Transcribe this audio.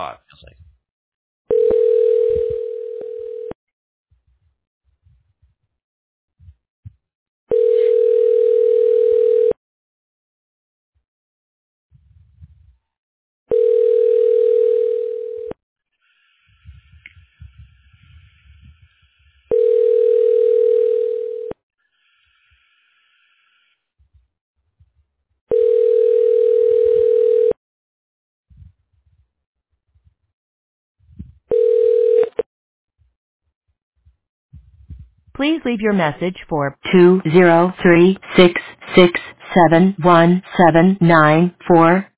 Oh, it feels like. Please leave your message for 203-667-1794.